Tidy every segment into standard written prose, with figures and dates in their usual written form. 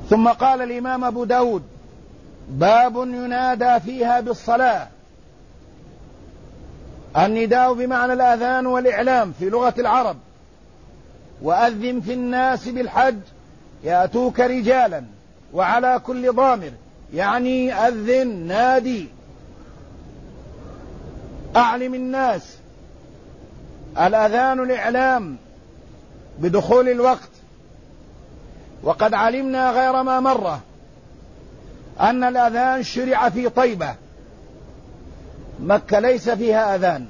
ثم قال الإمام أبو داود: باب ينادى فيها بالصلاة. النداء بمعنى الأذان والإعلام في لغة العرب. وأذن في الناس بالحج يأتوك رجالا وعلى كل ضامر، يعني أذن، نادي، أعلم الناس. الأذان الإعلام بدخول الوقت. وقد علمنا غير ما مرة أن الأذان شرع في طيبة. مكة ليس فيها أذان،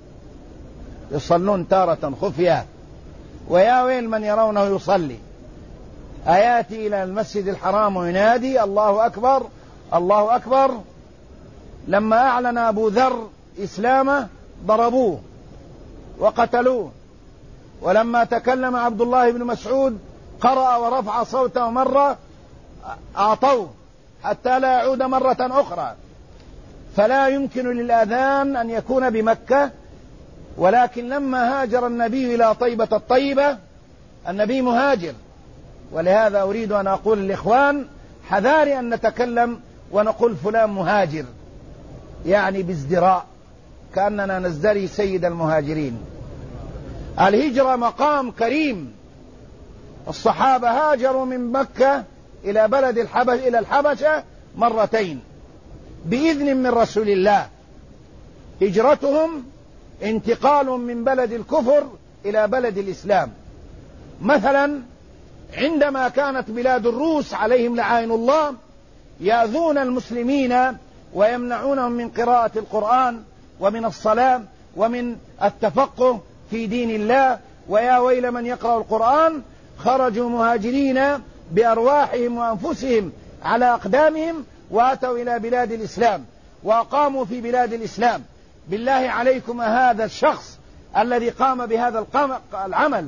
يصلون تارة خفية، ويا ويل من يرونه يصلي، آياتي إلى المسجد الحرام وينادي: الله أكبر الله أكبر. لما أعلن أبو ذر إسلامه ضربوه وقتلوه، ولما تكلم عبد الله بن مسعود قرأ ورفع صوته مرة أعطوه حتى لا يعود مرة أخرى. فلا يمكن للأذان أن يكون بمكة، ولكن لما هاجر النبي إلى طيبة الطيبة، النبي مهاجر، ولهذا أريد أن أقول للإخوان: حذاري أن نتكلم ونقول فلان مهاجر، يعني بازدراء، كأننا نزدري سيد المهاجرين. الهجرة مقام كريم. الصحابة هاجروا من مكة إلى بلد إلى الحبشة مرتين بإذن من رسول الله. هجرتهم انتقال من بلد الكفر إلى بلد الإسلام. مثلا عندما كانت بلاد الروس عليهم لعائن الله يأذون المسلمين ويمنعونهم من قراءة القرآن ومن الصلاة ومن التفقه في دين الله، ويا ويل من يقرأ القرآن. خرجوا مهاجرين بأرواحهم وأنفسهم على أقدامهم وأتوا إلى بلاد الإسلام وأقاموا في بلاد الإسلام. بالله عليكم، هذا الشخص الذي قام بهذا العمل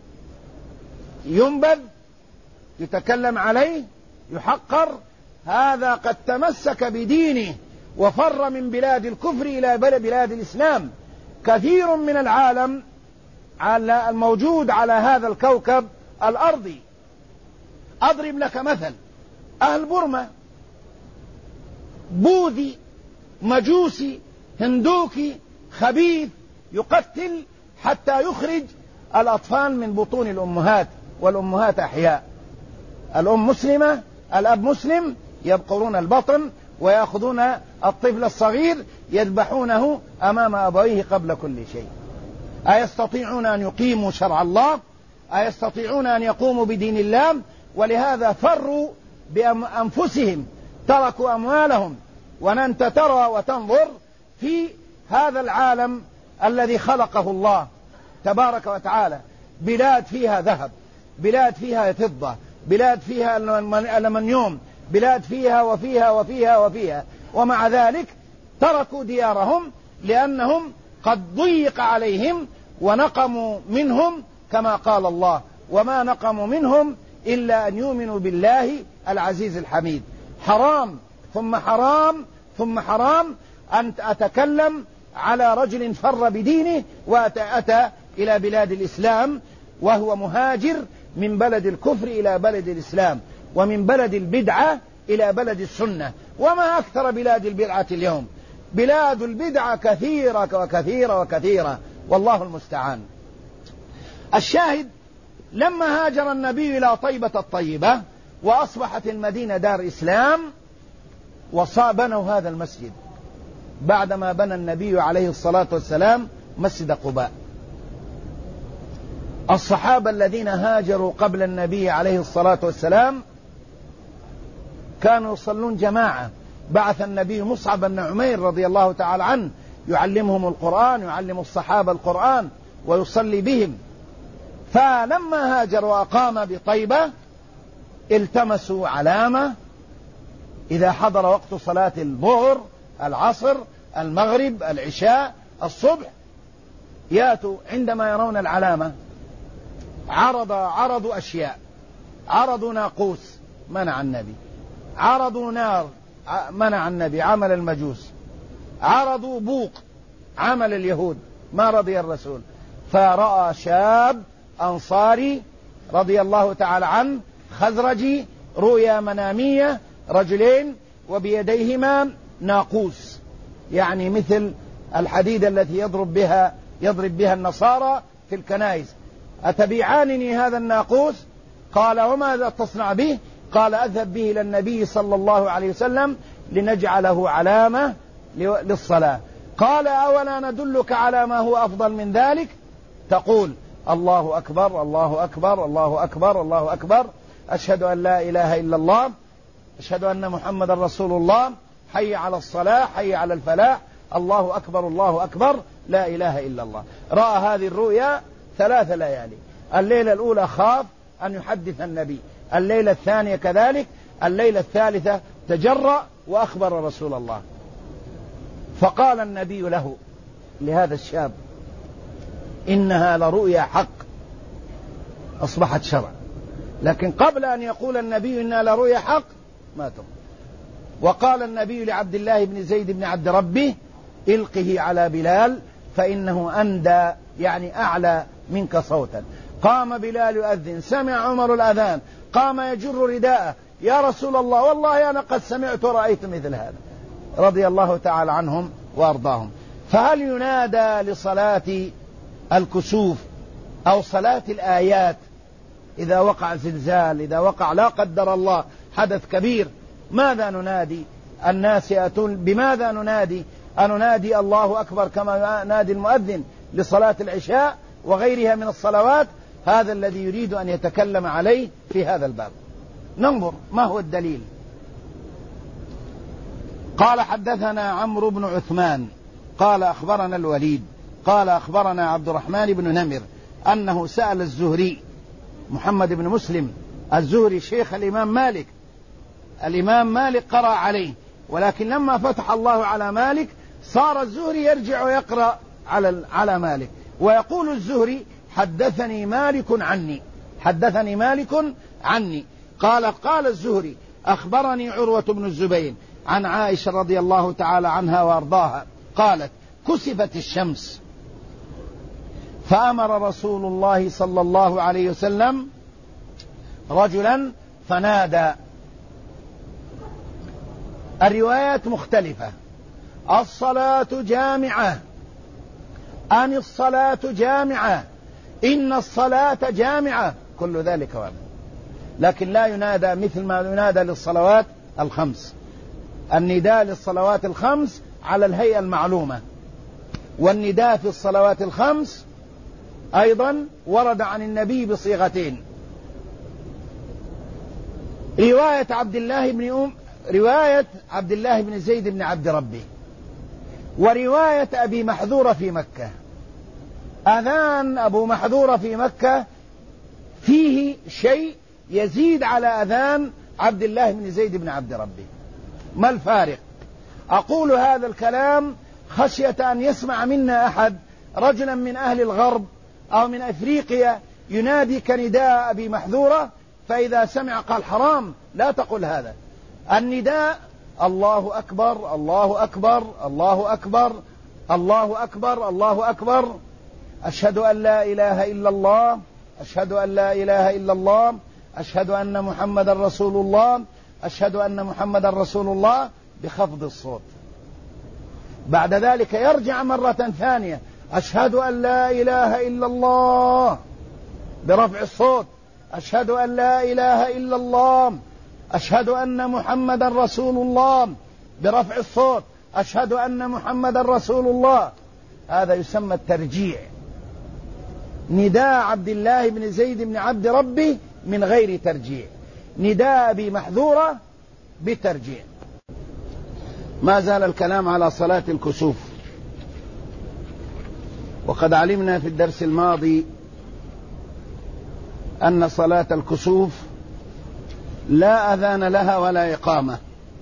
ينبذ، يتكلم عليه، يحقر؟ هذا قد تمسك بدينه وفر من بلاد الكفر إلى بلاد الإسلام. كثير من العالم الموجود على هذا الكوكب الأرضي. أضرب لك مثل: أهل بورما، بوذي، مجوسي، هندوكي، خبيث، يقتل حتى يخرج الأطفال من بطون الأمهات، والأمهات أحياء. الأم مسلمة، الأب مسلم، يبقرون البطن ويأخذون الطفل الصغير يذبحونه أمام أبويه قبل كل شيء. أيستطيعون أن يقيموا شرع الله؟ أيستطيعون أن يقوموا بدين الله؟ ولهذا فروا بأنفسهم، تركوا أموالهم. وأنت ترى وتنظر في هذا العالم الذي خلقه الله تبارك وتعالى، بلاد فيها ذهب، بلاد فيها فضة، بلاد فيها ألمنيوم، بلاد فيها وفيها وفيها وفيها، ومع ذلك تركوا ديارهم لأنهم قد ضيق عليهم ونقموا منهم، كما قال الله: وما نقموا منهم إلا أن يؤمنوا بالله العزيز الحميد. حرام ثم حرام ثم حرام أن أتكلم على رجل فر بدينه وأتى إلى بلاد الإسلام وهو مهاجر من بلد الكفر إلى بلد الإسلام، ومن بلد البدعة إلى بلد السنة. وما أكثر بلاد البدعة اليوم، بلاد البدعة كثيرة وكثيرة وكثيرة، والله المستعان. الشاهد: لما هاجر النبي إلى طيبة الطيبة وأصبحت المدينة دار إسلام، وبنوا هذا المسجد بعدما بنى النبي عليه الصلاة والسلام مسجد قباء. الصحابة الذين هاجروا قبل النبي عليه الصلاة والسلام كانوا يصلون جماعة. بعث النبي مصعب بن عمير رضي الله تعالى عنه يعلمهم القرآن، يعلم الصحابة القرآن ويصلي بهم. فلما هاجر وأقام بطيبة التمسوا علامة: إذا حضر وقت صلاة الظهر، العصر، المغرب، العشاء، الصبح، ياتوا عندما يرون العلامة عرضوا أشياء. عرضوا ناقوس، منع النبي. عرضوا نار، منع النبي، عمل المجوس. عرضوا بوق، عمل اليهود، ما رضي الرسول. فرأى شاب أنصاري رضي الله تعالى عنه خزرجي رؤيا منامية، رجلين وبيديهما ناقوس، يعني مثل الحديد التي يضرب بها النصارى في الكنائس. أتبيعانني هذا الناقوس؟ قال وماذا تصنع به؟ قال أذهب به إلى النبي صلى الله عليه وسلم لنجعله علامة للصلاة. قال أولا ندلك على ما هو أفضل من ذلك؟ تقول الله أكبر الله أكبر الله أكبر الله أكبر، أشهد أن لا إله إلا الله، أشهد أن محمد رسول الله، حي على الصلاة، حي على الفلاح، الله أكبر الله أكبر، لا إله إلا الله. رأى هذه الرؤيا 3 ليالي. الليلة الأولى خاف أن يحدث النبي، الليلة الثانية كذلك، الليلة الثالثة تجرأ وأخبر رسول الله. فقال النبي له لهذا الشاب إنها لرؤيا حق، أصبحت شرع. لكن قبل أن يقول النبي إنها لرؤيا حق ماتوا. وقال النبي لعبد الله بن زيد بن عبد ربه إلقه على بلال فإنه أندى، يعني أعلى منك صوتا. قام بلال يؤذن، سمع عمر الأذان، قام يجر رداءه، يا رسول الله والله أنا قد سمعت ورأيت مثل هذا، رضي الله تعالى عنهم وأرضاهم. فهل ينادى لصلاة الكسوف أو صلاة الآيات إذا وقع زلزال، إذا وقع لا قدر الله حدث كبير؟ ماذا ننادي؟ الناس يأتون بماذا ننادي؟ أننادي الله أكبر كما ينادي المؤذن لصلاة العشاء وغيرها من الصلوات؟ هذا الذي يريد أن يتكلم عليه في هذا الباب. ننظر ما هو الدليل. قال حدثنا عمرو بن عثمان قال أخبرنا الوليد قال أخبرنا عبد الرحمن بن نمر أنه سأل الزهري محمد بن مسلم الزهري شيخ الإمام مالك. الإمام مالك قرأ عليه، ولكن لما فتح الله على مالك صار الزهري يرجع ويقرأ على مالك، ويقول الزهري حدثني مالك عني، حدثني مالك عني. قال الزهري أخبرني عروة بن الزبير عن عائشة رضي الله تعالى عنها وأرضاها قالت كسفت الشمس فأمر رسول الله صلى الله عليه وسلم رجلا فنادى. الروايات مختلفة، الصلاة جامعة، أن الصلاة جامعة، إن الصلاة جامعة، كل ذلك وارد، لكن لا ينادى مثل ما ينادى للصلوات الخمس. النداء للصلوات الخمس على الهيئة المعلومة، والنداء في الصلوات الخمس أيضا ورد عن النبي بصيغتين. رواية عبد الله بن زيد بن عبد ربه، ورواية أبي محذورة في مكة. أذان أبو محذورة في مكة فيه شيء يزيد على أذان عبد الله بن زيد بن عبد ربه. ما الفارق؟ أقول هذا الكلام خشية أن يسمع منا أحد رجلا من أهل الغرب أو من أفريقيا ينادي كنداء أبي محذورة، فإذا سمع قال حرام. لا تقل هذا. النداء الله أكبر الله أكبر الله أكبر الله أكبر الله أكبر، أشهد أن لا إله إلا الله، أشهد أن لا إله إلا الله، أشهد أن محمد رسول الله، أشهد أن محمد رسول الله، بخفض الصوت. بعد ذلك يرجع مرة ثانية أشهد أن لا إله إلا الله برفع الصوت، أشهد أن لا إله إلا الله، أشهد أن محمد رسول الله برفع الصوت، أشهد أن محمد رسول الله. هذا يسمى الترجيع. نداء عبد الله بن زيد بن عبد ربه من غير ترجيع، نداء أبي محذورة بترجيع. ما زال الكلام على صلاة الكسوف، وقد علمنا في الدرس الماضي أن صلاة الكسوف لا أذان لها ولا إقامة،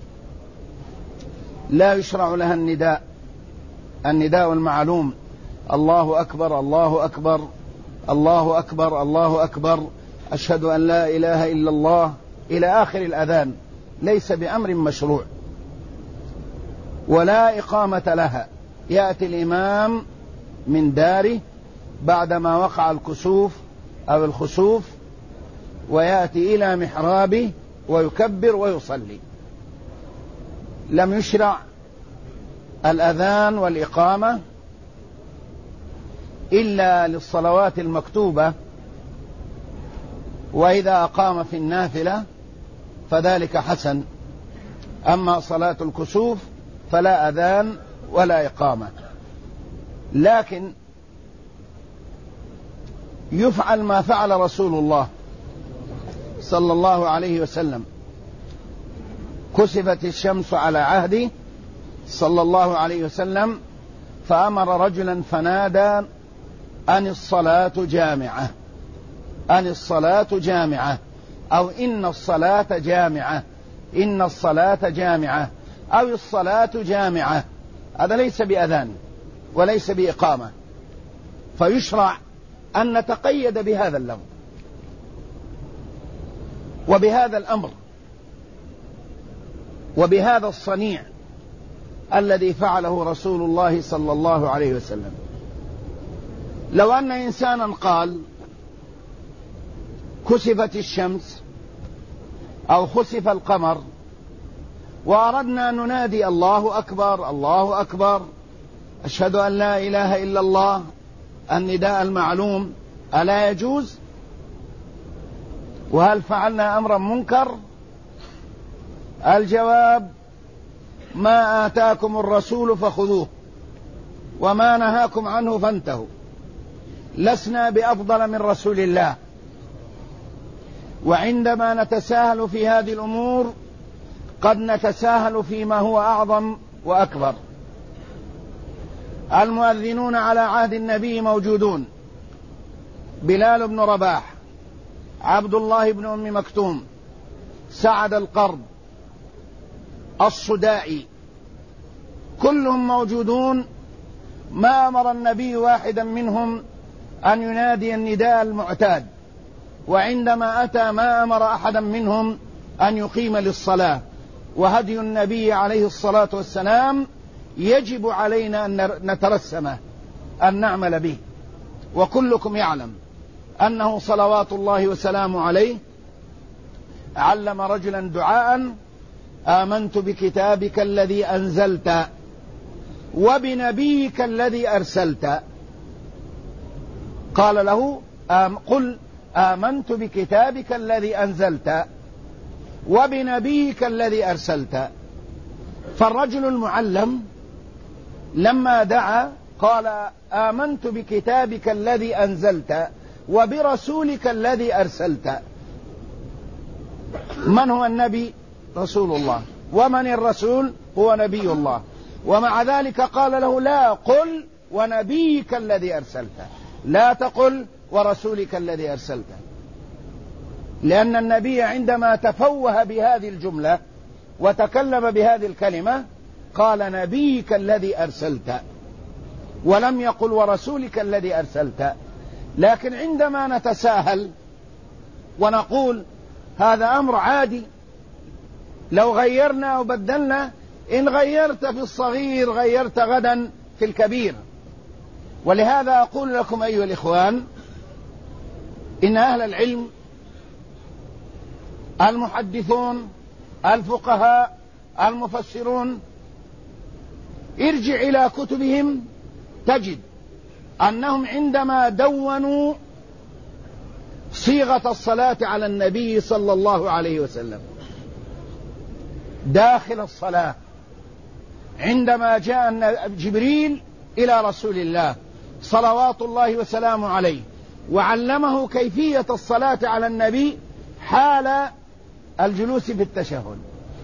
لا يشرع لها النداء المعلوم الله أكبر الله أكبر الله أكبر الله أكبر، أشهد أن لا إله إلا الله إلى آخر الأذان، ليس بأمر مشروع، ولا إقامة لها. يأتي الإمام من داره بعدما وقع الكسوف أو الخسوف، ويأتي إلى محرابه ويكبر ويصلي. لم يشرع الأذان والإقامة إلا للصلوات المكتوبة، وإذا أقام في النافلة فذلك حسن. أما صلاة الكسوف فلا أذان ولا إقامة، لكن يفعل ما فعل رسول الله صلى الله عليه وسلم. كسفت الشمس على عهده صلى الله عليه وسلم، فأمر رجلا فنادى أن الصلاة جامعة، أن الصلاة جامعة، أو إن الصلاة جامعة، إن الصلاة جامعة، أو الصلاة جامعة. هذا ليس بأذان وليس بإقامة، فيشرع أن نتقيد بهذا اللفظ وبهذا الأمر وبهذا الصنيع الذي فعله رسول الله صلى الله عليه وسلم. لو أن إنسانا قال كسفت الشمس أو خسف القمر وأردنا أن ننادي الله أكبر الله أكبر أشهد أن لا إله إلا الله، النداء المعلوم، ألا يجوز؟ وهل فعلنا أمرا منكر؟ الجواب: ما آتاكم الرسول فخذوه وما نهاكم عنه فانتهوا. لسنا بأفضل من رسول الله، وعندما نتساهل في هذه الأمور قد نتساهل فيما هو أعظم وأكبر. المؤذنون على عهد النبي موجودون: بلال بن رباح، عبد الله بن أم مكتوم، سعد القرض، الصدائي، كلهم موجودون. ما أمر النبي واحدا منهم أن ينادي النداء المعتاد، وعندما أتى ما أمر أحدا منهم أن يقيم للصلاة. وهدي النبي عليه الصلاة والسلام يجب علينا أن نترسمه، أن نعمل به. وكلكم يعلم أنه صلوات الله وسلامه عليه علم رجلا دعاء: آمنت بكتابك الذي أنزلت وبنبيك الذي أرسلت. قال له: قل آمنت بكتابك الذي أنزلت وبنبيك الذي أرسلت. فالرجل المعلم لما دعا قال: آمنت بكتابك الذي أنزلت وبرسولك الذي أرسلت. من هو النبي؟ رسول الله. ومن الرسول؟ هو نبي الله. ومع ذلك قال له: لا، قل ونبيك الذي أرسلت، لا تقل ورسولك الذي أرسلت. لأن النبي عندما تفوه بهذه الجملة وتكلم بهذه الكلمة قال: نبيك الذي أرسلت، ولم يقل ورسولك الذي أرسلت. لكن عندما نتساهل ونقول هذا أمر عادي، لو غيرنا وبدلنا، إن غيرت في الصغير غيرت غدا في الكبير. ولهذا أقول لكم أيها الإخوان، إن أهل العلم المحدثون الفقهاء المفسرون ارجع إلى كتبهم تجد أنهم عندما دونوا صيغة الصلاة على النبي صلى الله عليه وسلم داخل الصلاة، عندما جاء جبريل إلى رسول الله صلوات الله وسلامه عليه وعلمه كيفية الصلاة على النبي حال الجلوس في التشهد،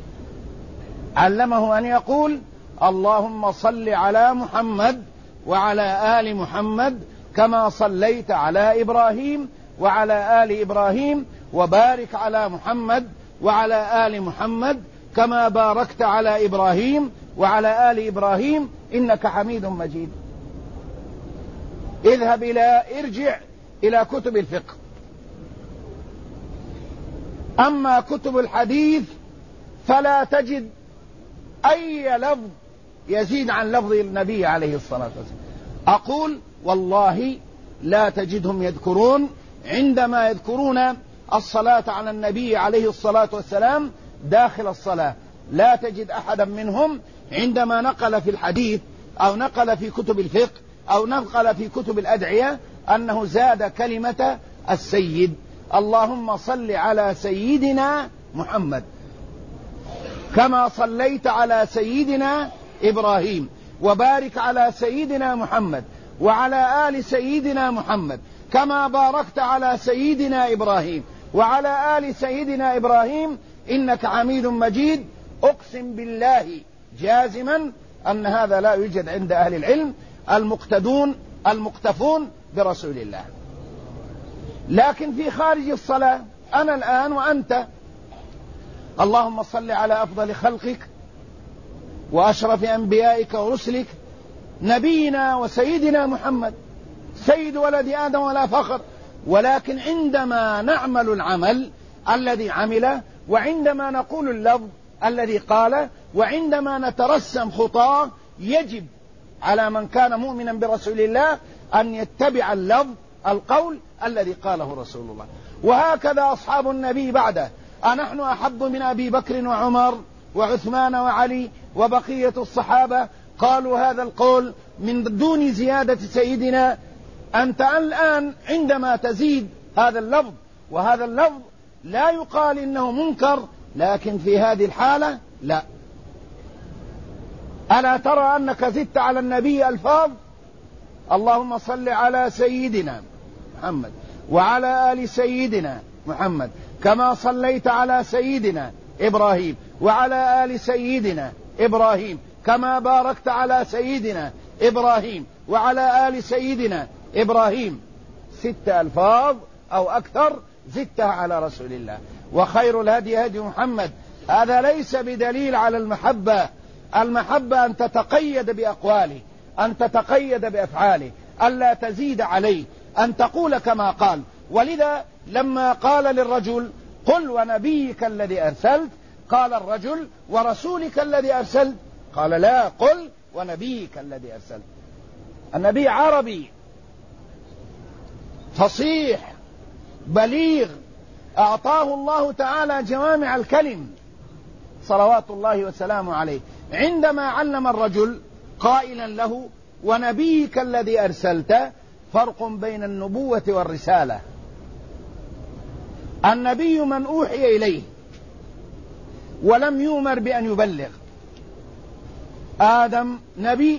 علمه أن يقول: اللهم صل على محمد وعلى آل محمد كما صليت على إبراهيم وعلى آل إبراهيم، وبارك على محمد وعلى آل محمد كما باركت على إبراهيم وعلى آل إبراهيم إنك حميد مجيد. ارجع إلى كتب الفقه. أما كتب الحديث فلا تجد أي لفظ يزيد عن لفظ النبي عليه الصلاة والسلام. أقول والله لا تجدهم يذكرون عندما يذكرون الصلاة على النبي عليه الصلاة والسلام داخل الصلاة. لا تجد أحدا منهم عندما نقل في الحديث أو نقل في كتب الفقه أو نقل في كتب الأدعية أنه زاد كلمة السيد. اللهم صل على سيدنا محمد كما صليت على سيدنا إبراهيم، وبارك على سيدنا محمد وعلى آل سيدنا محمد كما باركت على سيدنا إبراهيم وعلى آل سيدنا إبراهيم إنك حميد مجيد. أقسم بالله جازما أن هذا لا يوجد عند أهل العلم المقتفون برسول الله. لكن في خارج الصلاة أنا الآن وأنت، اللهم صل على أفضل خلقك وأشرف أنبيائك ورسلك نبينا وسيدنا محمد سيد ولد آدم ولا فخر. ولكن عندما نعمل العمل الذي عمله، وعندما نقول اللفظ الذي قاله، وعندما نترسم خطاه، يجب على من كان مؤمنا برسول الله أن يتبع اللفظ القول الذي قاله رسول الله. وهكذا أصحاب النبي بعده، أنحن أحب من أبي بكر وعمر وعثمان وعلي وبقية الصحابة قالوا هذا القول من دون زيادة سيدنا. أنت الآن عندما تزيد هذا اللفظ، وهذا اللفظ لا يقال إنه منكر، لكن في هذه الحالة لا. ألا ترى أنك زدت على النبي ألفاظ؟ اللهم صل على سيدنا محمد وعلى آل سيدنا محمد كما صليت على سيدنا إبراهيم وعلى آل سيدنا إبراهيم كما باركت على سيدنا إبراهيم وعلى آل سيدنا إبراهيم. 6 ألفاظ أو أكثر زدتها على رسول الله. وخير الهدي هدي محمد. هذا ليس بدليل على المحبة. المحبة أن تتقيد بأقواله، أن تتقيد بأفعاله، ألا تزيد عليه، أن تقول كما قال. ولذا لما قال للرجل قل ونبيك الذي أرسلت، قال الرجل ورسولك الذي أرسلت؟ قال لا، قل ونبيك الذي أرسلت. النبي عربي فصيح بليغ، أعطاه الله تعالى جوامع الكلم صلوات الله وسلامه عليه. عندما علم الرجل قائلا له ونبيك الذي أرسلت، فرق بين النبوة والرسالة. النبي من أوحي إليه ولم يؤمر بأن يبلغ. آدم نبي،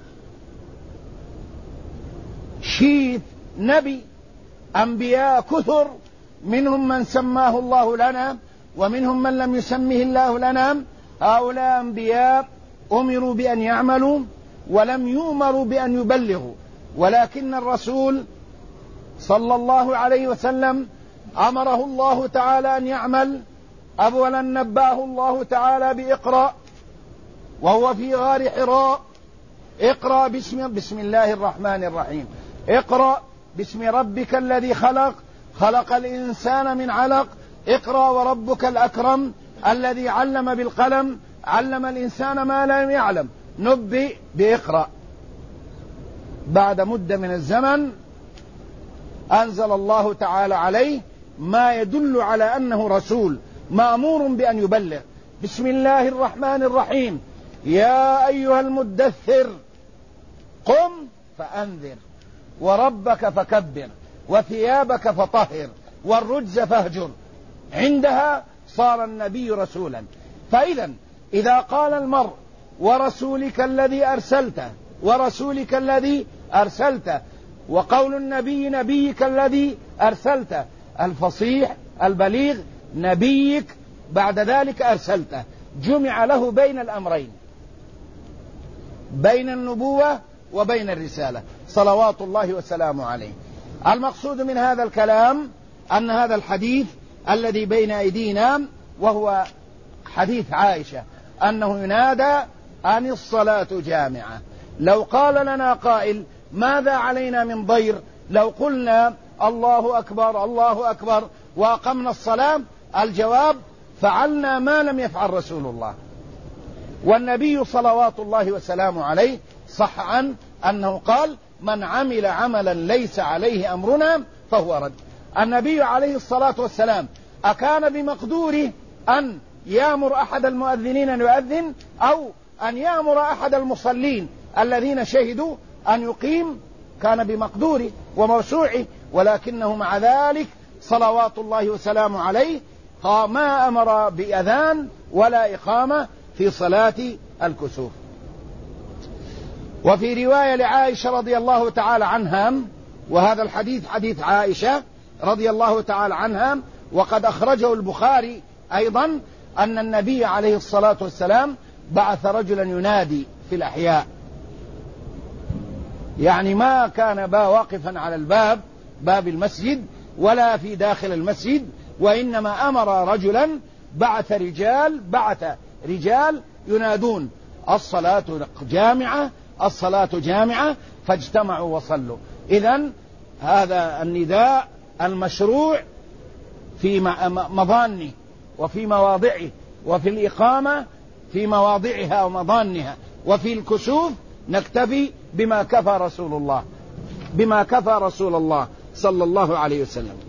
شيث نبي، أنبياء كثر، منهم من سماه الله لنا ومنهم من لم يسمه الله لنا. هؤلاء أنبياء أمروا بأن يعملوا ولم يؤمروا بأن يبلغوا. ولكن الرسول صلى الله عليه وسلم أمره الله تعالى أن يعمل. أولا نباه الله تعالى بإقرأ، وهو في غار حراء. اقرأ بسم الله الرحمن الرحيم. اقرأ باسم ربك الذي خلق، خلق الإنسان من علق. اقرأ وربك الأكرم الذي علم بالقلم، علم الإنسان ما لم يعلم. نبئ بإقرأ. بعد مدة من الزمن أنزل الله تعالى عليه ما يدل على أنه رسول مأمور بأن يبلغ. بسم الله الرحمن الرحيم. يا أيها المدثر قم فأنذر وربك فكبر وثيابك فطهر والرجز فاهجر. عندها صار النبي رسولا. فإذا إذا قال المرء ورسولك الذي أرسلته، ورسولك الذي أرسلته، وقول النبي نبيك الذي أرسلته، الفصيح البليغ نبيك بعد ذلك أرسلته، جمع له بين الأمرين، بين النبوة وبين الرسالة صلوات الله وسلامه عليه. المقصود من هذا الكلام أن هذا الحديث الذي بين أيدينا وهو حديث عائشة أنه ينادى أن الصلاة جامعة. لو قال لنا قائل ماذا علينا من ضير لو قلنا الله أكبر الله أكبر وأقمنا الصلاة؟ الجواب فعلنا ما لم يفعل رسول الله. والنبي صلوات الله وسلامه عليه صح عنه أنه قال من عمل عملا ليس عليه أمرنا فهو رد. النبي عليه الصلاة والسلام أكان بمقدوره أن يأمر أحد المؤذنين أن يؤذن، أو أن يأمر أحد المصلين الذين شهدوا أن يقيم؟ كان بمقدوره وموسوعه، ولكنه مع ذلك صلوات الله وسلامه عليه ما أمر بأذان ولا إقامة في صلاة الكسوف. وفي رواية لعائشة رضي الله تعالى عنها، وهذا الحديث حديث عائشة رضي الله تعالى عنها، وقد أخرجه البخاري أيضا، أن النبي عليه الصلاة والسلام بعث رجلا ينادي في الأحياء، يعني ما كان واقفا على باب المسجد ولا في داخل المسجد، وإنما أمر رجلا، بعث رجال ينادون الصلاة جامعة، الصلاة جامعة، فاجتمعوا وصلوا. إذن هذا النداء المشروع في مظانه وفي مواضعه، وفي الإقامة في مواضعها ومظانها، وفي الكسوف نكتفي بما كفى رسول الله صلى الله عليه وسلم.